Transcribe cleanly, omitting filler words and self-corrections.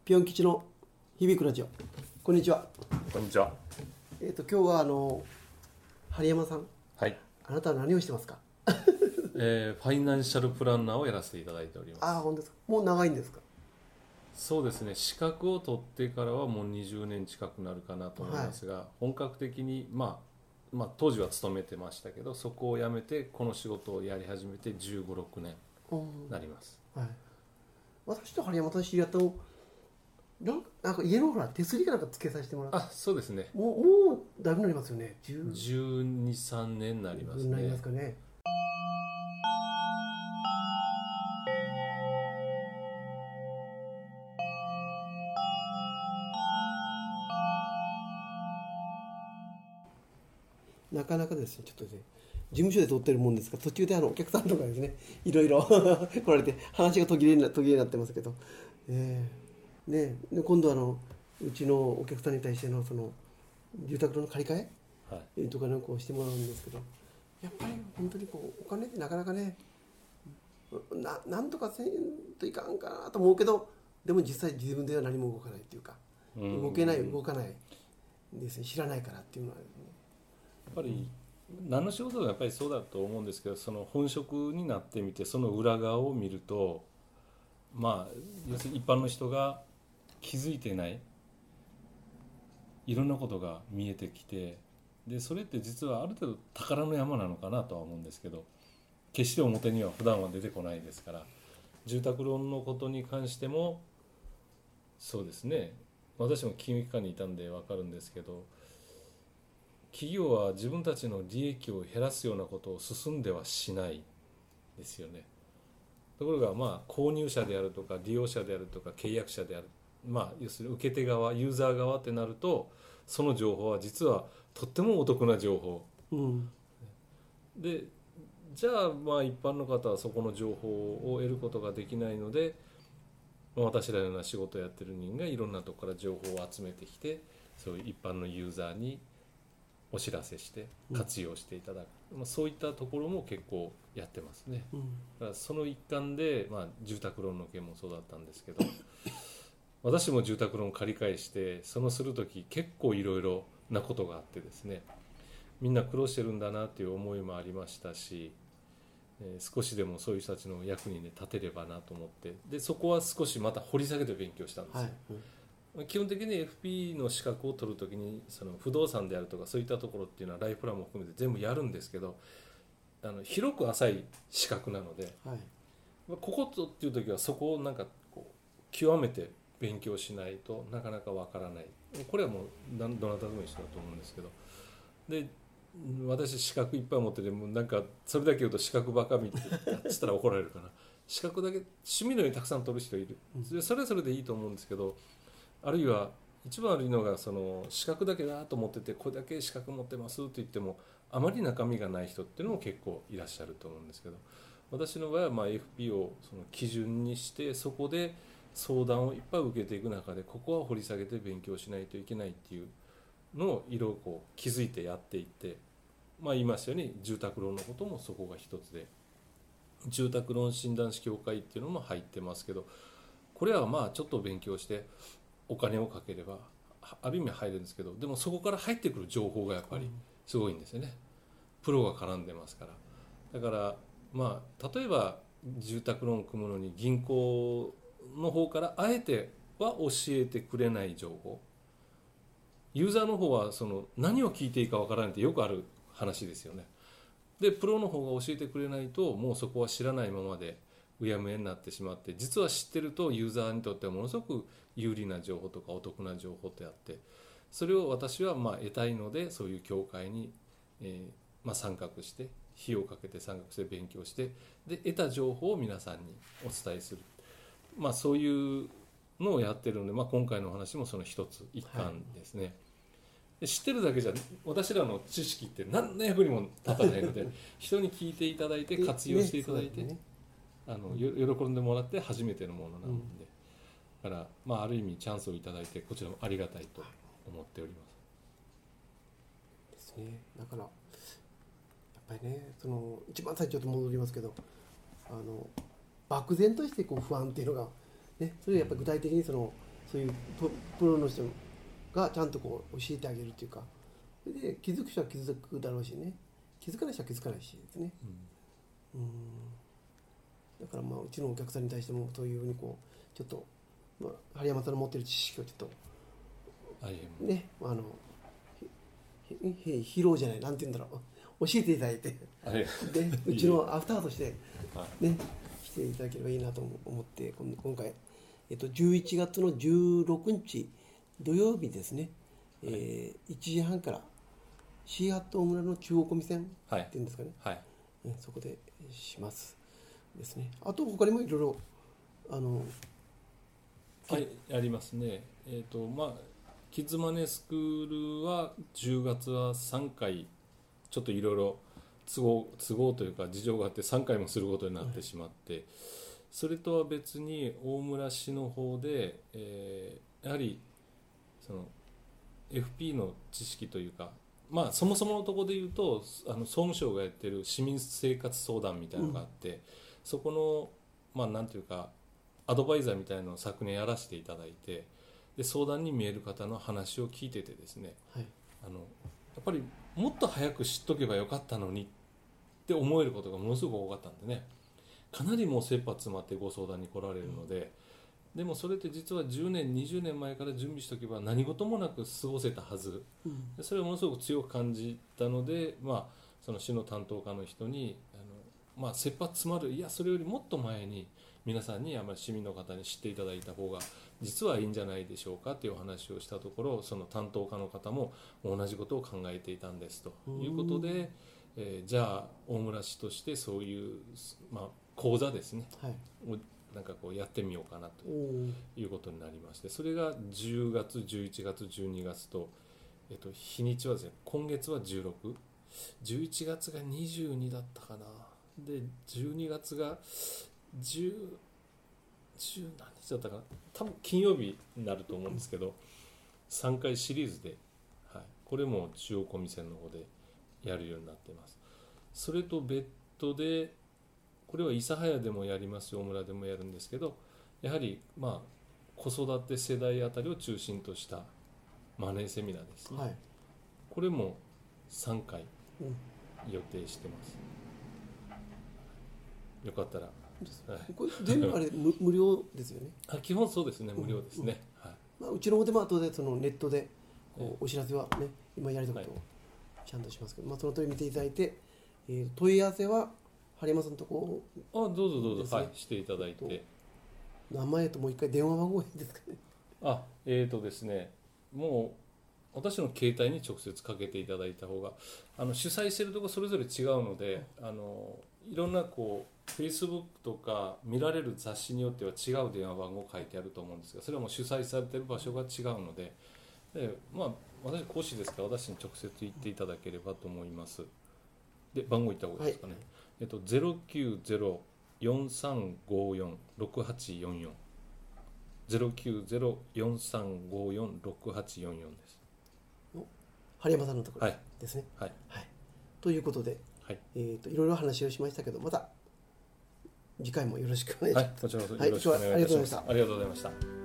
ピョン吉の響くラジオ。こんにちは。 こんにちは。 今日は針山さん、 はい。 あなたは何をしてますか？ ファイナンシャルプランナーをやらせていただいております。 ああ、本当ですか。もう長いんですか？ そうですね。資格を取ってからはもう20年近くなるかなと思いますが、本格的に当時は勤めてましたけど、そこを辞めてこの仕事をやり始めて15、6年になります。 はい。私と針山さん知り合ったのなんか家のほら手すりかなんかつけさせてもらって。 あ、そうですね。 もうだいぶなりますよね。 12、3年になりますね。 なりますかね。なかなかですね、ちょっとね、事務所で撮ってるもんですが、途中でお客さんとかですね、いろいろ来られて、話が途切れになってますけど、で今度うちのお客さんに対しての住宅の借り換え、とかなんかをしてもらうんですけど、やっぱり本当にお金ってなかなかね、なんとかせんといかんかなと思うけど、でも実際自分では何も動かないっていうか、動かないですね、知らないからっていうのは、ね、 やっぱり何の仕事もやっぱりそうだと思うんですけど、その本職になってみてその裏側を見ると、要するに一般の人が気づいてないいろんなことが見えてきて、でそれって実はある程度宝の山なのかなとは思うんですけど、決して表には普段は出てこないですから、住宅ローンのことに関してもそうですね。私も金融機関にいたんで分かるんですけど、企業は自分たちの利益を減らすようなことを進んではしないですよね。ところが購入者であるとか利用者であるとか契約者である、要するに受け手側ユーザー側ってなると、その情報は実はとってもお得な情報、でじゃあ一般の方はそこの情報を得ることができないので、私らのような仕事をやってる人がいろんなところから情報を集めてきて、そういう一般のユーザーにお知らせして活用していただく、そういったところも結構やってますね。だからその一環で、住宅ローンの件もそうだったんですけど私も住宅ローン借り換えしてする時結構いろいろなことがあってですね、みんな苦労してるんだなっていう思いもありましたし、少しでもそういう人たちの役に、立てればなと思って、でそこは少しまた掘り下げて勉強したんですよ。基本的に FP の資格を取るときにその不動産であるとかそういったところっていうのはライフプランも含めて全部やるんですけど、広く浅い資格なので、こことっていう時はそこを極めて勉強しないとなかなかわからない。これはもうどなたでも一緒だと思うんですけど、で私資格いっぱい持ってて、もうそれだけ言うと資格バカみたいなつったら怒られるかな。資格だけ趣味のようにたくさん取る人いる、それはそれでいいと思うんですけど、あるいは一番悪いのがその資格だけだと思ってて、これだけ資格持ってますと言ってもあまり中身がない人っていうのも結構いらっしゃると思うんですけど、私の場合はFP をその基準にして、そこで相談をいっぱい受けていく中で、ここは掘り下げて勉強しないといけないっていうのをいろいろ気づいてやっていって、言いましたように住宅ローンのこともそこが一つで、住宅ローン診断士協会っていうのも入ってますけど、これはちょっと勉強してお金をかければある意味入るんですけど、でもそこから入ってくる情報がやっぱりすごいんですよね。プロが絡んでますから。だから例えば住宅ローンを組むのに銀行の方からあえては教えてくれない情報、ユーザーの方は何を聞いていいかわからないってよくある話ですよね。でプロの方が教えてくれないと、もうそこは知らないままでうやむやになってしまって、実は知ってるとユーザーにとってはものすごく有利な情報とかお得な情報ってあって、それを私は得たいので、そういう協会に、参画して、費用をかけて参画して勉強して、で得た情報を皆さんにお伝えする、そういうのをやってるので、今回のお話もその一環ですね。で知ってるだけじゃ私らの知識って何の役にも立たないので人に聞いていただいて活用していただいて、喜んでもらって初めてのものなので、だからある意味チャンスをいただいて、こちらもありがたいと思っておりますですね。だからやっぱりね、一番最初と戻りますけど、漠然として不安っていうのがね、それやっぱり具体的にそういうプロの人がちゃんとこう教えてあげるというか、で気づく人は気づくだろうしね、気づかない人は気づかないしですね、だからまあうちのお客さんに対してもそういうふうにこうちょっと、まあ、針山さんの持っている知識をちょっとね、披露じゃない、なんて言うんだろう、教えていただいて、でうちのアフターとしてね、していただければいいなと思って、今回、11月の16日土曜日ですね、1時半からシーハット大村の中央小見線っていうんですかね、そこでしますですね。あと他にもいろいろありますね。まあキッズマネースクールは10月は3回ちょっといろいろ都合というか事情があって3回もすることになってしまって、それとは別に大村市の方で、やはりその FP の知識というか、まあそもそものところで言うと総務省がやってる市民生活相談みたいなのがあって、そこのまあなんていうかアドバイザーみたいなのを昨年やらせていただいて、で相談に見える方の話を聞いててですね、やっぱりもっと早く知っとけばよかったのにって思えることがものすごく多かったんでね、かなりもう切羽詰まってご相談に来られるので、でもそれって実は10年20年前から準備しておけば何事もなく過ごせたはず、それをものすごく強く感じたので、まあ、その市の担当課の人にまあ、切羽詰まる、いやそれよりもっと前に皆さんに市民の方に知っていただいた方が実はいいんじゃないでしょうかというお話をしたところ、その担当課の方も同じことを考えていたんですということで、じゃあ大村市としてそういう、まあ、講座ですね、をなんかこうやってみようかなということになりまして、それが10月11月12月と、日にちはですね、今月は16、11月が22だったかな、で12月が10何日だったかな、多分金曜日になると思うんですけど、3回シリーズで、これも中央小見線の方でやるようになっています。それと別途でこれは諫早でもやりますし大村でもやるんですけど、やはりまあ子育て世代あたりを中心としたマネーセミナーですね、これも3回予定してます、よかったらこれ全部あれ無料ですよね。 基本そうですね、無料ですね、 まあ、うちの方でも後でそのネットでこうお知らせはね、今やりたことをちゃんとしますけど、まあ、その通り見ていただいて、問い合わせは針山さんのとこどうぞどうぞ、していただいて、 名前ともう一回電話番号ですかね。 ですね、もう私の携帯に直接かけていただいた方が、主催しているところそれぞれ違うので、いろんなこう Facebook とか見られる雑誌によっては違う電話番号書いてあると思うんですが、それはもう主催されている場所が違うので、まあ私講師ですから私に直接言っていただければと思います。で番号言った方がいいですかね、090-4354-6844 090-4354-6844です。 針山さんのところですね。ということで、いろいろ話をしましたけど、また次回もよろしくお願いします。 こちらこそよろしくお願いいたします。ありがとうございました。